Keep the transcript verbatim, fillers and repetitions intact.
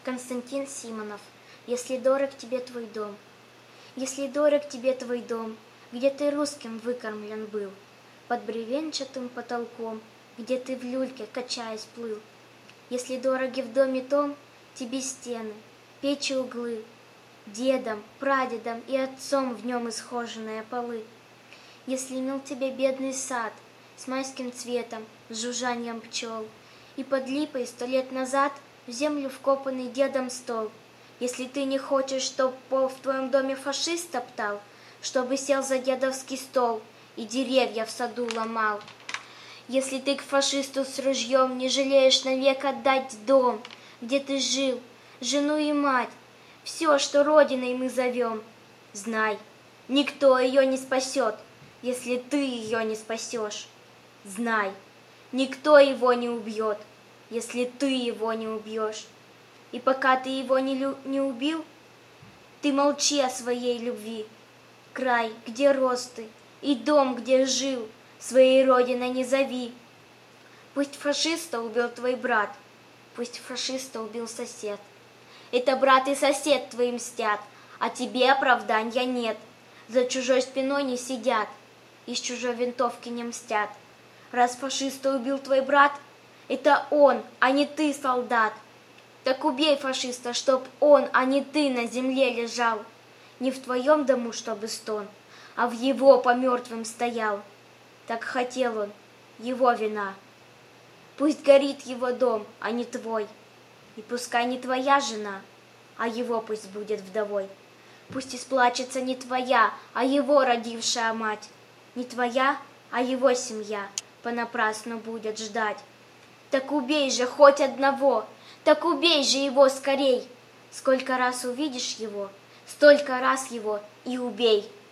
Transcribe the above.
Константин Симонов. Если дорог тебе твой дом, если дорог тебе твой дом, где ты русским выкормлен был, под бревенчатым потолком, где ты в люльке, качаясь, плыл. Если дороги в доме том тебе стены, печи, углы, дедом, прадедом и отцом в нем исхоженные полы. Если мил тебе бедный сад с майским цветом, с жужжанием пчел, и под липой сто лет назад в землю вкопанный дедом стол. Если ты не хочешь, чтоб пол в твоем доме фашист топтал, чтобы сел за дедовский стол и деревья в саду ломал. Если ты к фашисту с ружьем не жалеешь навек отдать дом, где ты жил, жену и мать, все, что родиной мы зовем, знай, никто ее не спасет, если ты ее не спасешь. Знай, никто его не убьет, если ты его не убьешь. И пока ты его не, лю- не убил, ты молчи о своей любви. Край, где рос ты, и дом, где жил, своей родиной не зови. Пусть фашиста убил твой брат, пусть фашиста убил сосед. Это брат и сосед твои мстят, а тебе оправдания нет. За чужой спиной не сидят, из чужой винтовки не мстят. Раз фашиста убил твой брат, это он, а не ты, солдат. Так убей фашиста, чтоб он, а не ты, на земле лежал. Не в твоем дому, чтобы стон, а в его по мертвым стоял. Так хотел он, его вина. Пусть горит его дом, а не твой. И пускай не твоя жена, а его пусть будет вдовой. Пусть исплачется не твоя, а его родившая мать. Не твоя, а его семья понапрасну будет ждать. Так убей же хоть одного, так убей же его скорей. Сколько раз увидишь его, столько раз его и убей.